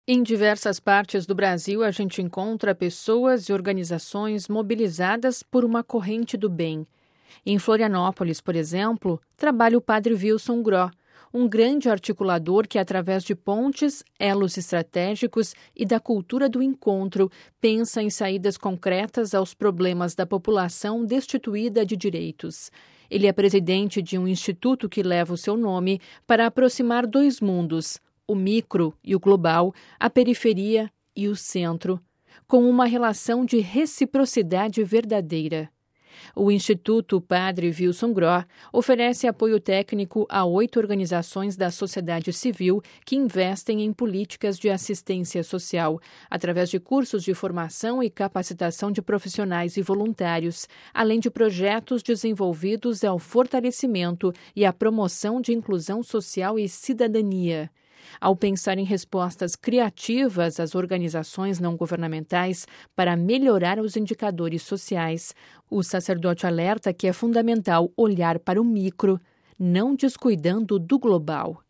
Em diversas partes do Brasil, a gente encontra pessoas e organizações mobilizadas por uma corrente do bem. Em Florianópolis, por exemplo, trabalha o Padre Wilson Groh, um grande articulador que, através de pontes, elos estratégicos e da cultura do encontro, pensa em saídas concretas aos problemas da população destituída de direitos. Ele é presidente de um instituto que leva o seu nome para aproximar dois mundos, o micro e o global, a periferia e o centro, com uma relação de reciprocidade verdadeira. O Instituto Padre Wilson Groh oferece apoio técnico a 8 organizações da sociedade civil que investem em políticas de assistência social, através de cursos de formação e capacitação de profissionais e voluntários, além de projetos desenvolvidos ao fortalecimento e à promoção de inclusão social e cidadania. Ao pensar em respostas criativas às organizações não governamentais para melhorar os indicadores sociais, o sacerdote alerta que é fundamental olhar para o micro, não descuidando do global.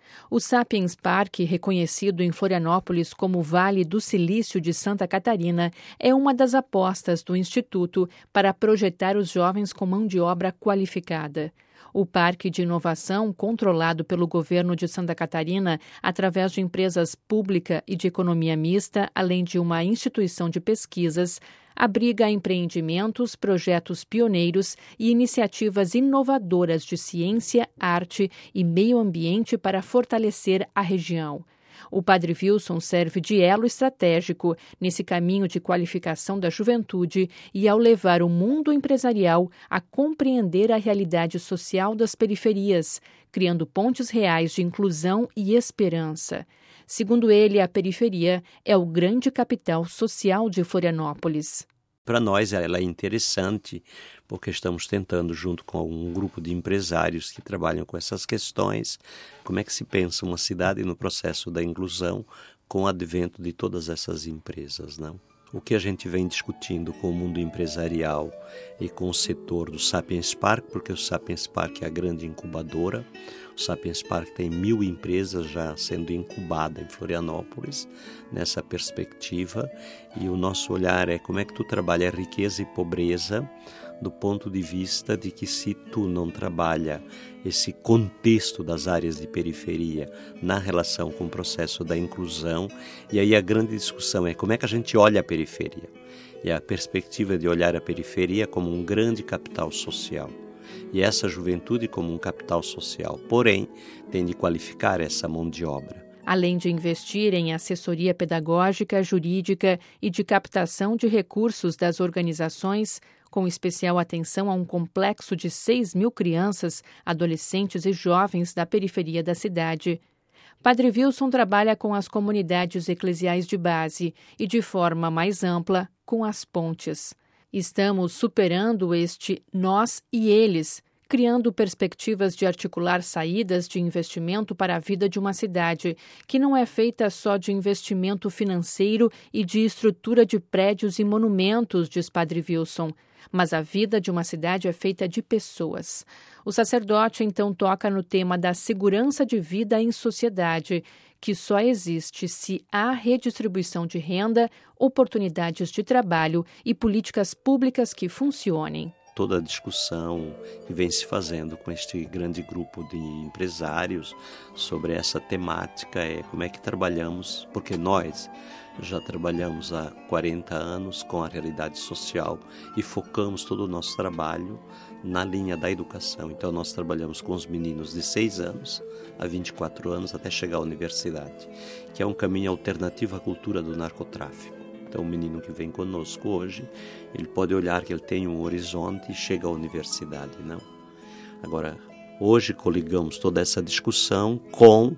O Sapiens Park, reconhecido em Florianópolis como Vale do Silício de Santa Catarina, é uma das apostas do Instituto para projetar os jovens com mão de obra qualificada. O Parque de Inovação, controlado pelo governo de Santa Catarina através de empresas pública e de economia mista, além de uma instituição de pesquisas, abriga empreendimentos, projetos pioneiros e iniciativas inovadoras de ciência, arte e meio ambiente para fortalecer a região. O Padre Wilson serve de elo estratégico nesse caminho de qualificação da juventude e ao levar o mundo empresarial a compreender a realidade social das periferias, criando pontes reais de inclusão e esperança. Segundo ele, a periferia é o grande capital social de Florianópolis. Para nós ela é interessante porque estamos tentando, junto com um grupo de empresários que trabalham com essas questões, como é que se pensa uma cidade no processo da inclusão com o advento de todas essas empresas, não? O que a gente vem discutindo com o mundo empresarial e com o setor do Sapiens Park, porque o Sapiens Park é a grande incubadora. O Sapiens Park tem 1.000 empresas já sendo incubada em Florianópolis, nessa perspectiva. E o nosso olhar é como é que tu trabalha riqueza e pobreza do ponto de vista de que se tu não trabalha esse contexto das áreas de periferia na relação com o processo da inclusão, e aí a grande discussão é como é que a gente olha a periferia. E a perspectiva de olhar a periferia como um grande capital social. E essa juventude como um capital social, porém, tem de qualificar essa mão de obra. Além de investir em assessoria pedagógica, jurídica e de captação de recursos das organizações, com especial atenção a um complexo de 6.000 crianças, adolescentes e jovens da periferia da cidade, Padre Wilson trabalha com as comunidades eclesiais de base e, de forma mais ampla, com as pontes. Estamos superando este nós e eles, criando perspectivas de articular saídas de investimento para a vida de uma cidade, que não é feita só de investimento financeiro e de estrutura de prédios e monumentos, diz Padre Wilson, mas a vida de uma cidade é feita de pessoas. O sacerdote então toca no tema da segurança de vida em sociedade, que só existe se há redistribuição de renda, oportunidades de trabalho e políticas públicas que funcionem. Toda a discussão que vem se fazendo com este grande grupo de empresários sobre essa temática é como é que trabalhamos, porque nós já trabalhamos há 40 anos com a realidade social e focamos todo o nosso trabalho na linha da educação. Então nós trabalhamos com os meninos de 6 anos a 24 anos até chegar à universidade, que é um caminho alternativo à cultura do narcotráfico. Então, o menino que vem conosco hoje, ele pode olhar que ele tem um horizonte e chega à universidade, não? Agora, hoje coligamos toda essa discussão com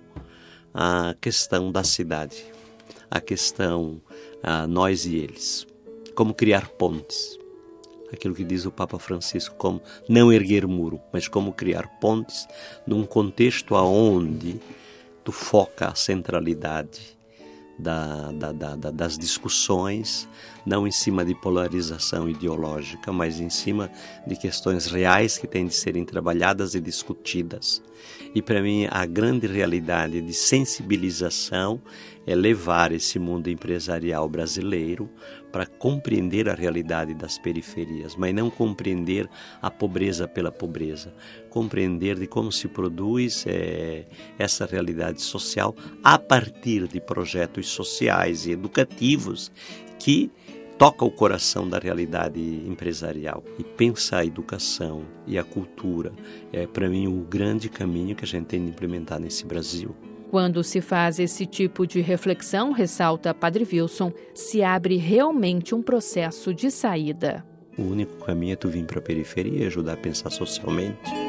a questão da cidade, a questão nós e eles, como criar pontes. Aquilo que diz o Papa Francisco, como não erguer muro, mas como criar pontes num contexto onde tu foca a centralidade das discussões, não em cima de polarização ideológica, mas em cima de questões reais que têm de serem trabalhadas e discutidas. E para mim a grande realidade de sensibilização é levar esse mundo empresarial brasileiro para compreender a realidade das periferias, mas não compreender a pobreza pela pobreza, compreender de como se produz essa realidade social a partir de projetos sociais e educativos que toca o coração da realidade empresarial. E pensar a educação e a cultura é, para mim, o grande caminho que a gente tem de implementar nesse Brasil. Quando se faz esse tipo de reflexão, ressalta Padre Wilson, se abre realmente um processo de saída. O único caminho é tu vir para a periferia e ajudar a pensar socialmente.